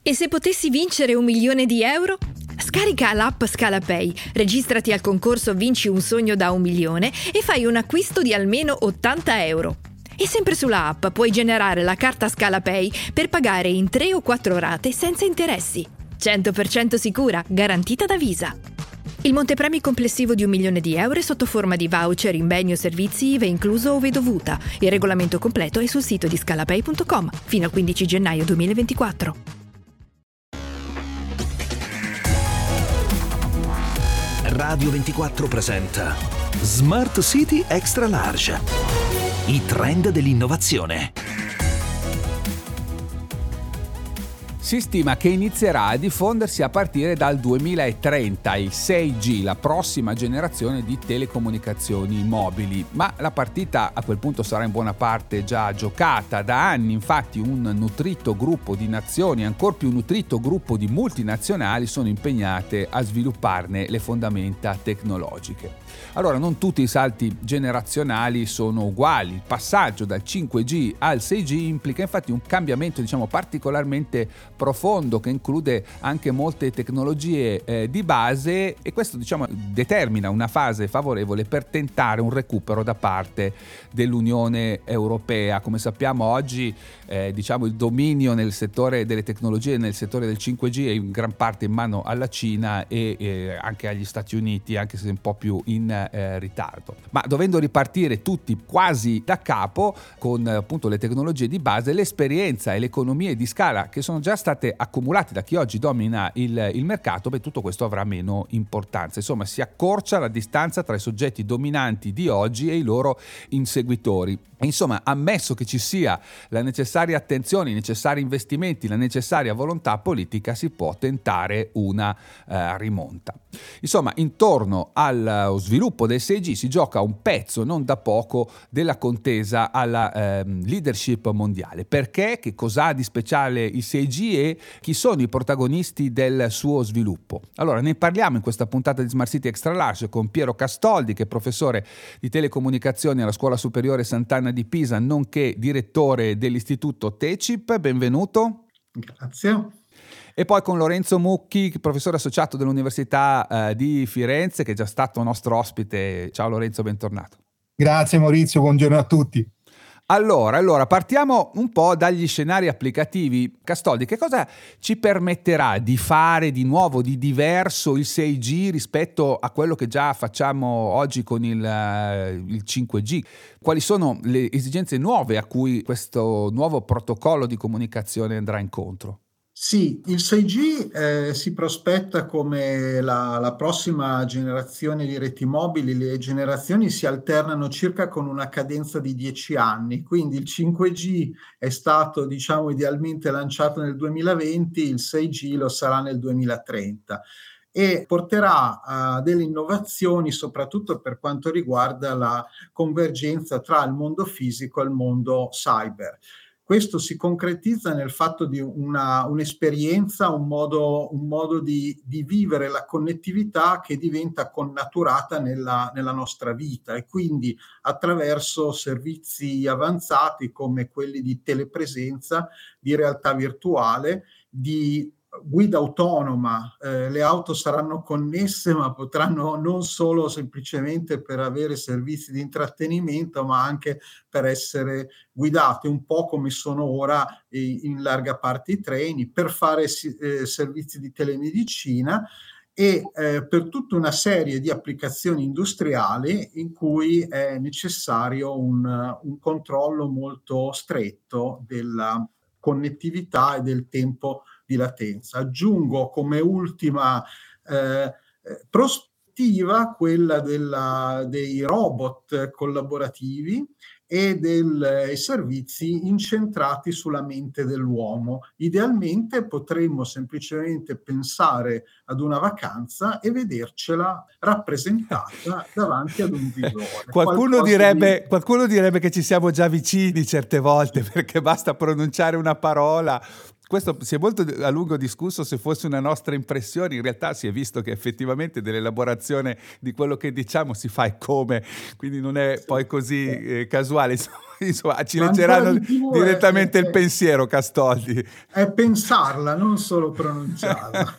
E se potessi vincere 1 milione di euro? Scarica l'app ScalaPay, registrati al concorso Vinci un sogno da 1 milione e fai un acquisto di almeno 80 euro. E sempre sulla app puoi generare la carta ScalaPay per pagare in 3 o 4 rate senza interessi. 100% sicura, garantita da Visa. Il montepremi complessivo di 1 milione di euro è sotto forma di voucher in beni o servizi IVA incluso ove dovuta. Il regolamento completo è sul sito di scalapay.com fino al 15 gennaio 2024. Radio 24 presenta Smart City Extra Large. I trend dell'innovazione. Si stima che inizierà a diffondersi a partire dal 2030 il 6G, la prossima generazione di telecomunicazioni mobili, ma la partita a quel punto sarà in buona parte già giocata. Da anni infatti un nutrito gruppo di nazioni, ancor più nutrito gruppo di multinazionali sono impegnate a svilupparne le fondamenta tecnologiche. Allora, non tutti i salti generazionali sono uguali. Il passaggio dal 5G al 6G implica infatti un cambiamento, particolarmente profondo, che include anche molte tecnologie di base, e questo determina una fase favorevole per tentare un recupero da parte dell'Unione Europea. Come sappiamo oggi il dominio nel settore delle tecnologie, nel settore del 5G, è in gran parte in mano alla Cina e anche agli Stati Uniti, anche se un po' più in ritardo. Ma dovendo ripartire tutti quasi da capo con appunto le tecnologie di base, l'esperienza e le economie di scala che sono già state accumulate da chi oggi domina il mercato, tutto questo avrà meno importanza. Insomma, si accorcia la distanza tra i soggetti dominanti di oggi e i loro inseguitori. Insomma, ammesso che ci sia la necessaria attenzione, i necessari investimenti, la necessaria volontà politica, si può tentare una rimonta. Insomma, intorno allo sviluppo del 6G si gioca un pezzo non da poco della contesa alla leadership mondiale. Perché? Che cosa ha di speciale il 6G e chi sono i protagonisti del suo sviluppo? Allora, ne parliamo in questa puntata di Smart City Extra Large con Piero Castoldi, che è professore di telecomunicazioni alla Scuola Superiore Sant'Anna di Pisa, nonché direttore dell'istituto TECIP. Benvenuto. Grazie. E poi con Lorenzo Mucchi, professore associato dell'Università di Firenze, che è già stato nostro ospite. Ciao Lorenzo, bentornato. Grazie Maurizio, buongiorno a tutti. Allora, partiamo un po' dagli scenari applicativi. Castoldi, che cosa ci permetterà di fare di nuovo, di diverso il 6G rispetto a quello che già facciamo oggi con il 5G? Quali sono le esigenze nuove a cui questo nuovo protocollo di comunicazione andrà incontro? Sì, il 6G si prospetta come la prossima generazione di reti mobili. Le generazioni si alternano circa con una cadenza di 10 anni, quindi il 5G è stato idealmente lanciato nel 2020, il 6G lo sarà nel 2030 e porterà a delle innovazioni soprattutto per quanto riguarda la convergenza tra il mondo fisico e il mondo cyber. Questo si concretizza nel fatto di un'esperienza, un modo di vivere la connettività che diventa connaturata nella nostra vita, e quindi attraverso servizi avanzati come quelli di telepresenza, di realtà virtuale, di guida autonoma. Le auto saranno connesse, ma potranno non solo semplicemente per avere servizi di intrattenimento, ma anche per essere guidate, un po' come sono ora in larga parte i treni, per fare servizi di telemedicina e per tutta una serie di applicazioni industriali in cui è necessario un controllo molto stretto della connettività e del tempo di latenza. Aggiungo come ultima prospettiva quella dei robot collaborativi e dei servizi incentrati sulla mente dell'uomo. Idealmente potremmo semplicemente pensare ad una vacanza e vedercela rappresentata davanti ad un visore. Qualcuno direbbe che ci siamo già vicini certe volte, perché basta pronunciare una parola, Questo si è molto a lungo discusso se fosse una nostra impressione, in realtà si è visto che effettivamente dell'elaborazione di quello che diciamo si fa e come, quindi non è poi così casuale, insomma ci Ma ancora leggeranno di più direttamente il pensiero, Castoldi. è pensarla, non solo pronunciarla.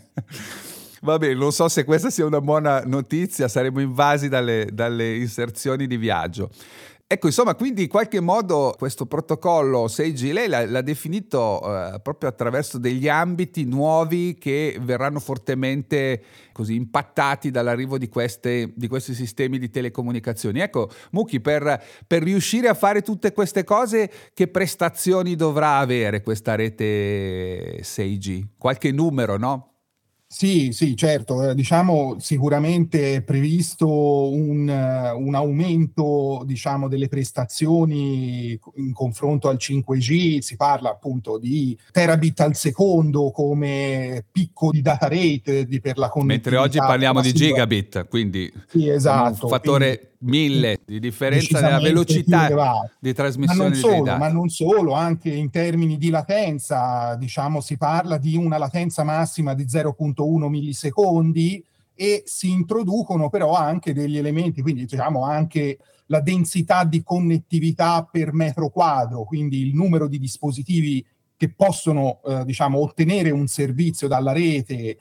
Va bene, non so se questa sia una buona notizia, saremo invasi dalle inserzioni di viaggio. Ecco, insomma, quindi in qualche modo questo protocollo 6G lei l'ha definito proprio attraverso degli ambiti nuovi che verranno fortemente così impattati dall'arrivo di questi sistemi di telecomunicazioni. Ecco, Mucchi, per riuscire a fare tutte queste cose, che prestazioni dovrà avere questa rete 6G? Qualche numero, no? Sì, sì, certo, diciamo sicuramente è previsto un aumento, diciamo, delle prestazioni in confronto al 5G. Si parla appunto di terabit al secondo come picco di data rate per la connettività. Mentre oggi parliamo di gigabit, quindi sì, esatto, un fattore 1000 di differenza nella velocità di trasmissione dei dati. Ma non solo, anche in termini di latenza, diciamo, si parla di una latenza massima di 0,1 millisecondi e si introducono però anche degli elementi, quindi diciamo anche la densità di connettività per metro quadro, quindi il numero di dispositivi che possono diciamo, ottenere un servizio dalla rete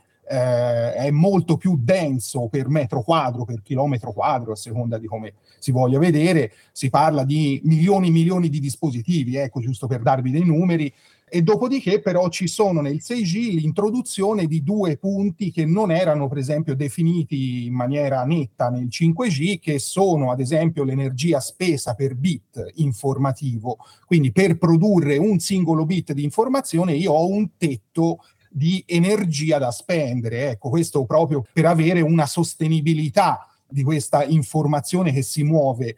è molto più denso per metro quadro, per chilometro quadro, a seconda di come si voglia vedere. Si parla di milioni di dispositivi, ecco, giusto per darvi dei numeri. E dopodiché però ci sono nel 6G l'introduzione di due punti che non erano per esempio definiti in maniera netta nel 5G, che sono ad esempio l'energia spesa per bit informativo. Quindi per produrre un singolo bit di informazione io ho un tetto di energia da spendere. Ecco, questo proprio per avere una sostenibilità di questa informazione che si muove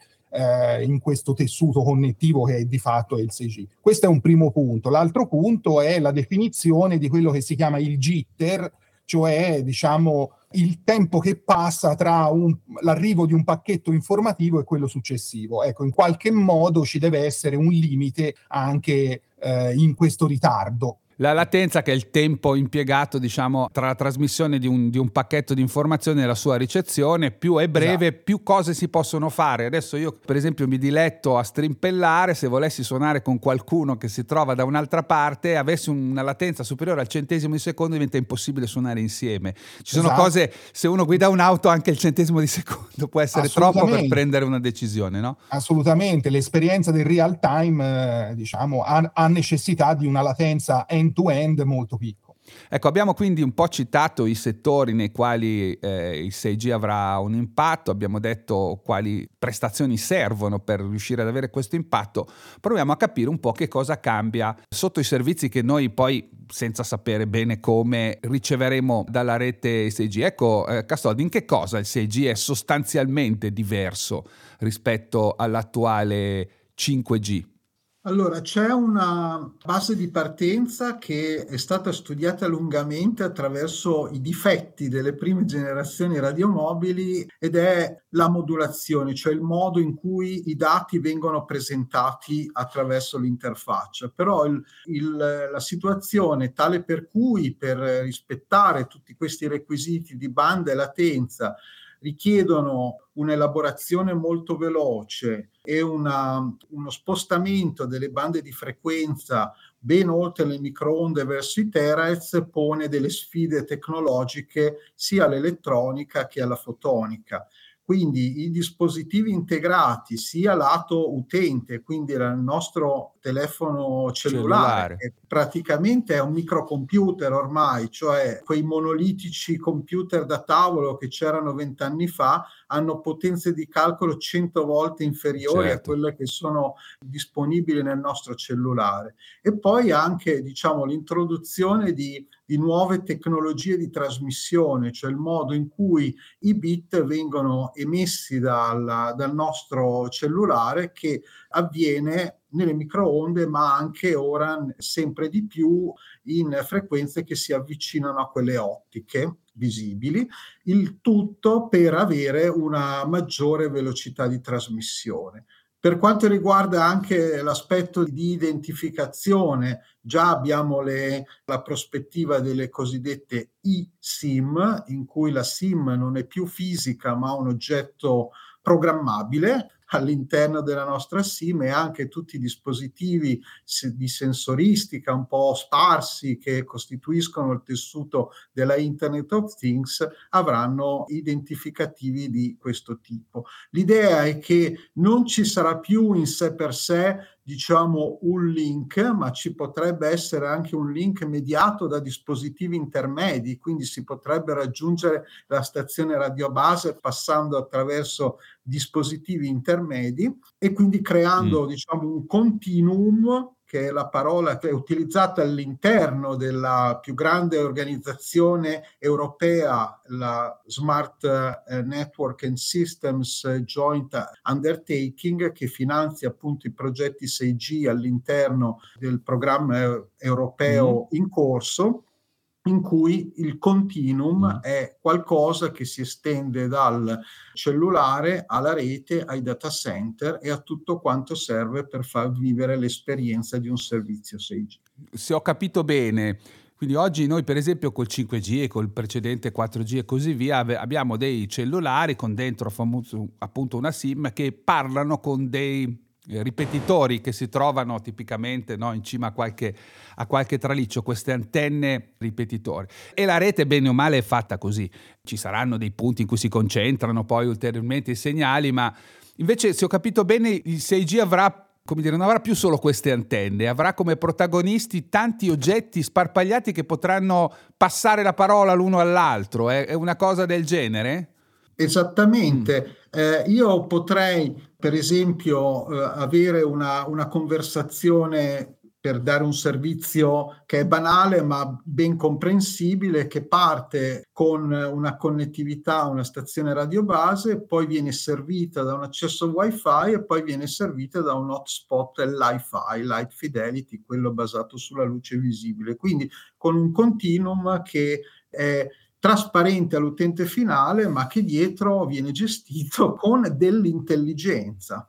in questo tessuto connettivo che è di fatto è il 6G. Questo è un primo punto. L'altro punto è la definizione di quello che si chiama il jitter, cioè diciamo il tempo che passa tra l'arrivo di un pacchetto informativo e quello successivo. Ecco, in qualche modo ci deve essere un limite anche in questo ritardo. La latenza, che è il tempo impiegato, diciamo, tra la trasmissione di un pacchetto di informazioni e la sua ricezione, più è breve, esatto, più cose si possono fare. Adesso io, per esempio, mi diletto a strimpellare. Se volessi suonare con qualcuno che si trova da un'altra parte, avessi una latenza superiore al centesimo di secondo, diventa impossibile suonare insieme. Ci sono cose, se uno guida un'auto, anche il centesimo di secondo può essere troppo per prendere una decisione, no? Assolutamente. L'esperienza del real time, diciamo, ha necessità di una latenza end-to-end molto piccolo. Ecco, abbiamo quindi un po' citato i settori nei quali il 6G avrà un impatto, abbiamo detto quali prestazioni servono per riuscire ad avere questo impatto. Proviamo a capire un po' che cosa cambia sotto i servizi che noi poi, senza sapere bene come, riceveremo dalla rete 6G. Ecco, Castoldi, in che cosa il 6G è sostanzialmente diverso rispetto all'attuale 5G? Allora, c'è una base di partenza che è stata studiata lungamente attraverso i difetti delle prime generazioni radiomobili ed è la modulazione, cioè il modo in cui i dati vengono presentati attraverso l'interfaccia. Però la situazione è tale per cui, per rispettare tutti questi requisiti di banda e latenza, richiedono un'elaborazione molto veloce e uno spostamento delle bande di frequenza ben oltre le microonde verso i terahertz, pone delle sfide tecnologiche sia all'elettronica che alla fotonica. Quindi i dispositivi integrati sia lato utente, quindi il nostro telefono cellulare, che praticamente è un microcomputer ormai, cioè quei monolitici computer da tavolo che c'erano 20 anni fa, hanno potenze di calcolo 100 volte inferiori a quelle che sono disponibili nel nostro cellulare. E poi anche, diciamo, l'introduzione di nuove tecnologie di trasmissione, cioè il modo in cui i bit vengono emessi dal nostro cellulare, che avviene nelle microonde, ma anche ora sempre di più in frequenze che si avvicinano a quelle ottiche visibili, il tutto per avere una maggiore velocità di trasmissione. Per quanto riguarda anche l'aspetto di identificazione, già abbiamo la prospettiva delle cosiddette eSIM, in cui la SIM non è più fisica ma un oggetto programmabile all'interno della nostra SIM, e anche tutti i dispositivi di sensoristica un po' sparsi che costituiscono il tessuto della Internet of Things avranno identificativi di questo tipo. L'idea è che non ci sarà più in sé per sé, diciamo, un link, ma ci potrebbe essere anche un link mediato da dispositivi intermedi, quindi si potrebbe raggiungere la stazione radio base passando attraverso dispositivi intermedi e quindi creando diciamo un continuum, che è la parola che è utilizzata all'interno della più grande organizzazione europea, la Smart Network and Systems Joint Undertaking, che finanzia appunto i progetti 6G all'interno del programma europeo in corso, in cui il continuum è qualcosa che si estende dal cellulare alla rete, ai data center e a tutto quanto serve per far vivere l'esperienza di un servizio 6G. Se ho capito bene, quindi oggi noi per esempio col 5G e col precedente 4G e così via abbiamo dei cellulari con dentro appunto una SIM che parlano con dei ripetitori che si trovano tipicamente, no, in cima a qualche traliccio, queste antenne ripetitori, e la rete bene o male è fatta così. Ci saranno dei punti in cui si concentrano poi ulteriormente i segnali, ma invece, se ho capito bene, il 6G non avrà più solo queste antenne, avrà come protagonisti tanti oggetti sparpagliati che potranno passare la parola l'uno all'altro. È una cosa del genere? Esattamente. Io potrei, per esempio, avere una conversazione per dare un servizio che è banale ma ben comprensibile, che parte con una connettività a una stazione radio base, poi viene servita da un accesso Wi-Fi e poi viene servita da un hotspot Li-Fi, Light Fidelity, quello basato sulla luce visibile. Quindi con un continuum che è trasparente all'utente finale, ma che dietro viene gestito con dell'intelligenza.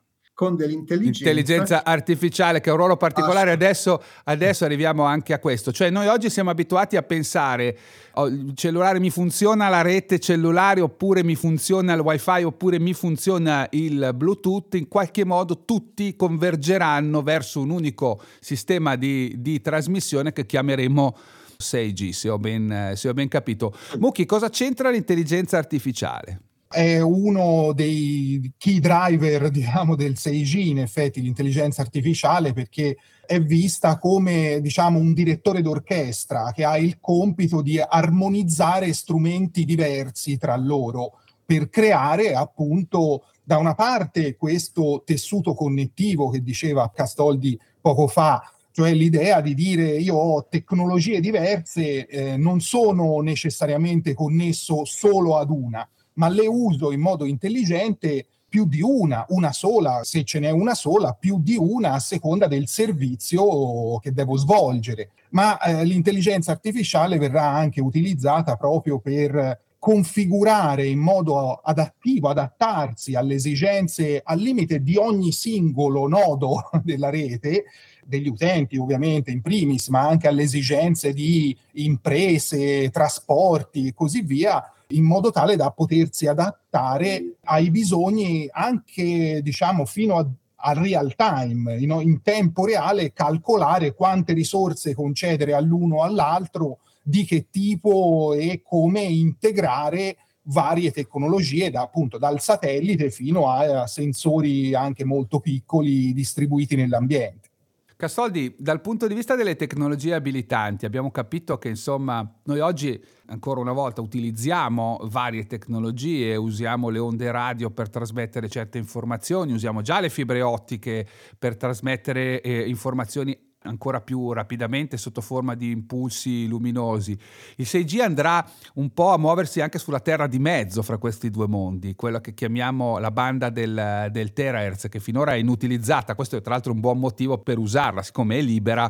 Intelligenza artificiale, che ha un ruolo particolare. Adesso arriviamo anche a questo. Cioè, noi oggi siamo abituati a pensare: il cellulare mi funziona la rete cellulare, oppure mi funziona il Wi-Fi, oppure mi funziona il Bluetooth. In qualche modo tutti convergeranno verso un unico sistema di trasmissione che chiameremo 6G, se ho ben capito. Mucchi, cosa c'entra l'intelligenza artificiale? È uno dei key driver, diciamo, del 6G, in effetti, l'intelligenza artificiale, perché è vista come, diciamo, un direttore d'orchestra che ha il compito di armonizzare strumenti diversi tra loro per creare, appunto, da una parte questo tessuto connettivo che diceva Castoldi poco fa, cioè l'idea di dire: io ho tecnologie diverse, non sono necessariamente connesso solo ad una, ma le uso in modo intelligente più di una sola, se ce n'è una sola, più di una a seconda del servizio che devo svolgere. Ma l'intelligenza artificiale verrà anche utilizzata proprio per configurare in modo adattivo, adattarsi alle esigenze al limite di ogni singolo nodo della rete, degli utenti ovviamente in primis, ma anche alle esigenze di imprese, trasporti e così via, in modo tale da potersi adattare ai bisogni anche, diciamo, fino al real time, in tempo reale, calcolare quante risorse concedere all'uno o all'altro, di che tipo e come integrare varie tecnologie, appunto dal satellite fino a sensori anche molto piccoli distribuiti nell'ambiente. Castoldi, dal punto di vista delle tecnologie abilitanti, abbiamo capito che, insomma, noi oggi ancora una volta utilizziamo varie tecnologie, usiamo le onde radio per trasmettere certe informazioni, usiamo già le fibre ottiche per trasmettere informazioni ancora più rapidamente sotto forma di impulsi luminosi. Il 6G andrà un po' a muoversi anche sulla terra di mezzo fra questi due mondi, quella che chiamiamo la banda del terahertz, che finora è inutilizzata. Questo è tra l'altro un buon motivo per usarla, siccome è libera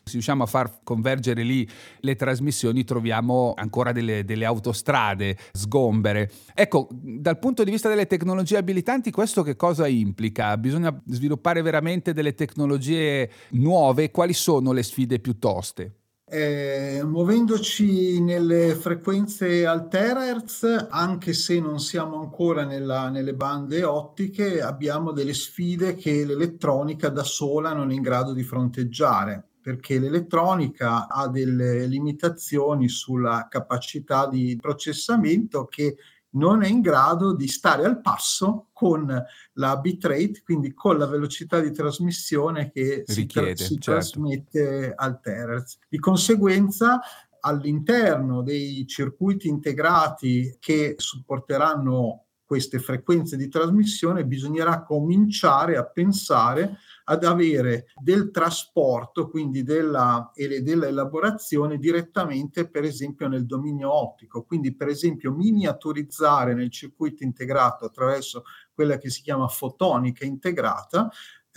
se riusciamo a far convergere lì le trasmissioni, troviamo ancora delle autostrade sgombere. Ecco, dal punto di vista delle tecnologie abilitanti, questo che cosa implica? Bisogna sviluppare veramente delle tecnologie nuove? Quali sono le sfide più toste? Muovendoci nelle frequenze al terahertz, anche se non siamo ancora nelle bande ottiche, abbiamo delle sfide che l'elettronica da sola non è in grado di fronteggiare, perché l'elettronica ha delle limitazioni sulla capacità di processamento che non è in grado di stare al passo con la bitrate, quindi con la velocità di trasmissione che si Certo. trasmette al terahertz. Di conseguenza, all'interno dei circuiti integrati che supporteranno queste frequenze di trasmissione, bisognerà cominciare a pensare ad avere del trasporto, quindi della elaborazione direttamente, per esempio, nel dominio ottico. Quindi, per esempio, miniaturizzare nel circuito integrato attraverso quella che si chiama fotonica integrata,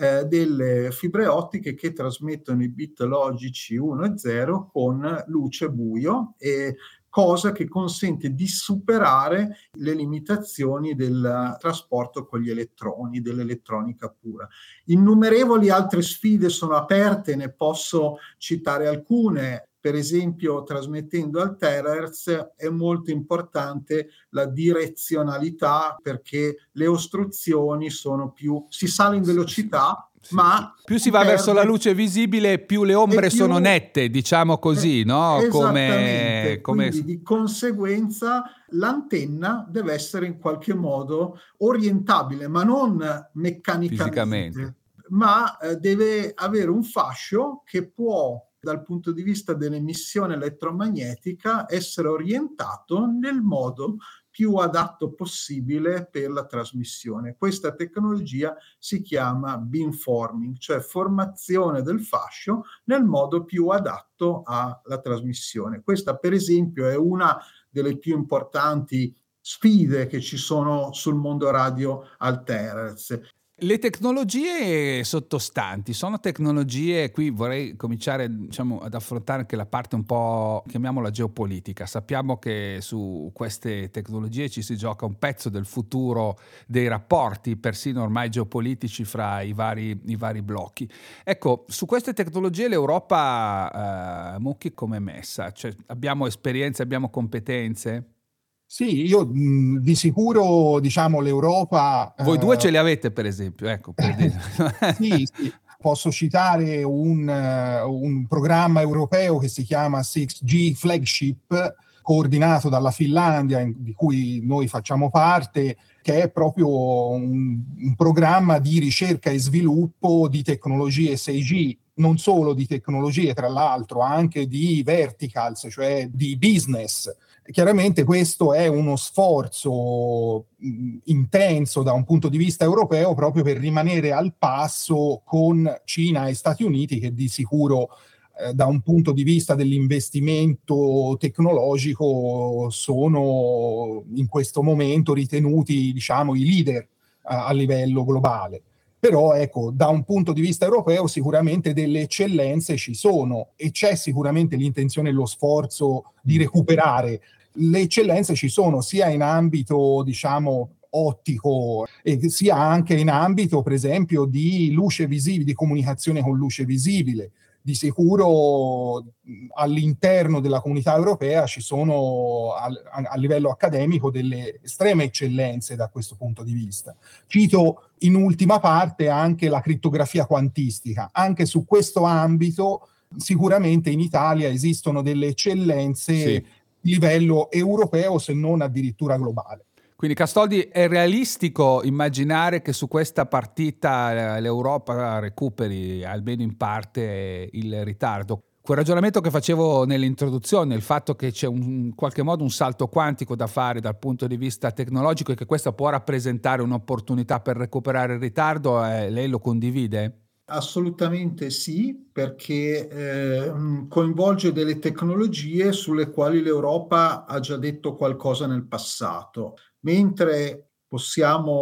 delle fibre ottiche che trasmettono i bit logici 1 e 0 con luce buio, e cosa che consente di superare le limitazioni del trasporto con gli elettroni, dell'elettronica pura. Innumerevoli altre sfide sono aperte, ne posso citare alcune. Per esempio, trasmettendo al terahertz è molto importante la direzionalità, perché le ostruzioni si sale in velocità, ma più si va verso la luce visibile, più le ombre sono nette, diciamo così, no? Esattamente. Quindi di conseguenza l'antenna deve essere in qualche modo orientabile, ma non meccanicamente, ma deve avere un fascio che può, dal punto di vista dell'emissione elettromagnetica, essere orientato nel modo più adatto possibile per la trasmissione. Questa tecnologia si chiama beamforming, cioè formazione del fascio nel modo più adatto alla trasmissione. Questa, per esempio, è una delle più importanti sfide che ci sono sul mondo radio al terahertz. Le tecnologie sottostanti sono tecnologie, qui vorrei cominciare, diciamo, ad affrontare anche la parte un po', chiamiamola geopolitica. Sappiamo che su queste tecnologie ci si gioca un pezzo del futuro dei rapporti, persino ormai geopolitici, fra i vari blocchi. Ecco, su queste tecnologie l'Europa, Mucchi, come è messa? Cioè, abbiamo esperienze, abbiamo competenze? Sì, io di sicuro, diciamo, l'Europa... Voi due ce le avete, per esempio, ecco. Per dire. Sì. Posso citare un programma europeo che si chiama 6G Flagship, coordinato dalla Finlandia, di cui noi facciamo parte, che è proprio un programma di ricerca e sviluppo di tecnologie 6G, non solo di tecnologie, tra l'altro, anche di verticals, cioè di business. Chiaramente questo è uno sforzo intenso da un punto di vista europeo, proprio per rimanere al passo con Cina e Stati Uniti, che di sicuro da un punto di vista dell'investimento tecnologico sono in questo momento ritenuti, diciamo, i leader a livello globale. Però ecco, da un punto di vista europeo sicuramente delle eccellenze ci sono, e c'è sicuramente l'intenzione e lo sforzo di recuperare. Le eccellenze ci sono sia in ambito, diciamo, ottico, e sia anche in ambito, per esempio, di luce visibile, di comunicazione con luce visibile. Di sicuro all'interno della comunità europea ci sono a livello accademico delle estreme eccellenze da questo punto di vista. Cito in ultima parte anche la crittografia quantistica. Anche su questo ambito sicuramente in Italia esistono delle eccellenze, sì, di livello europeo, se non addirittura globale. Quindi, Castoldi, è realistico immaginare che su questa partita l'Europa recuperi almeno in parte il ritardo? Quel ragionamento che facevo nell'introduzione, il fatto che c'è in qualche modo un salto quantico da fare dal punto di vista tecnologico e che questa può rappresentare un'opportunità per recuperare il ritardo, lei lo condivide? Assolutamente sì, perché coinvolge delle tecnologie sulle quali l'Europa ha già detto qualcosa nel passato. Mentre possiamo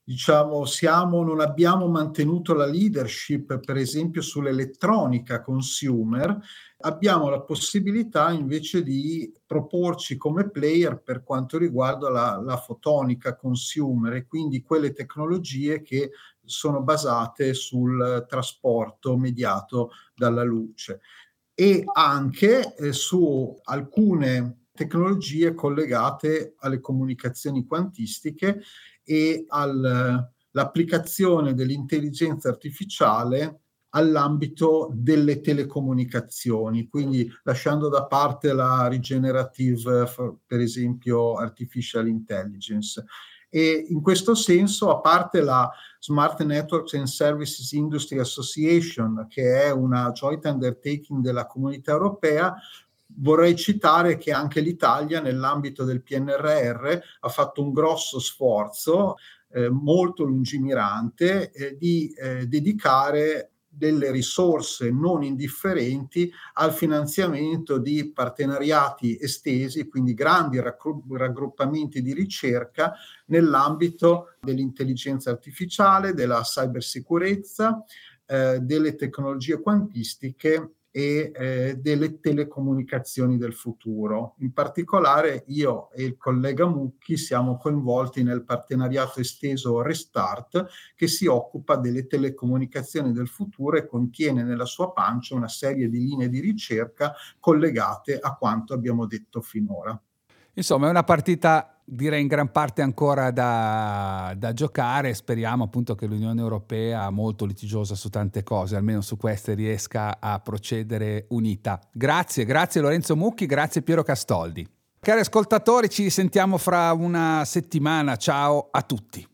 diciamo, non abbiamo mantenuto la leadership, per esempio, sull'elettronica consumer, abbiamo la possibilità invece di proporci come player per quanto riguarda la fotonica consumer, e quindi quelle tecnologie che sono basate sul trasporto mediato dalla luce, e anche su alcune tecnologie collegate alle comunicazioni quantistiche e all'applicazione dell'intelligenza artificiale all'ambito delle telecomunicazioni, quindi lasciando da parte la regenerative, per esempio artificial intelligence. E in questo senso, a parte la Smart Networks and Services Industry Association, che è una joint undertaking della Comunità Europea, vorrei citare che anche l'Italia, nell'ambito del PNRR, ha fatto un grosso sforzo molto lungimirante di dedicare delle risorse non indifferenti al finanziamento di partenariati estesi, quindi grandi raggruppamenti di ricerca nell'ambito dell'intelligenza artificiale, della cybersicurezza, delle tecnologie quantistiche e delle telecomunicazioni del futuro. In particolare io e il collega Mucchi siamo coinvolti nel partenariato esteso Restart, che si occupa delle telecomunicazioni del futuro e contiene nella sua pancia una serie di linee di ricerca collegate a quanto abbiamo detto finora. Insomma, è una partita, direi, in gran parte ancora da giocare. Speriamo appunto che l'Unione Europea, molto litigiosa su tante cose, almeno su queste riesca a procedere unita. Grazie Lorenzo Mucchi, grazie Piero Castoldi. Cari ascoltatori, ci sentiamo fra una settimana. Ciao a tutti.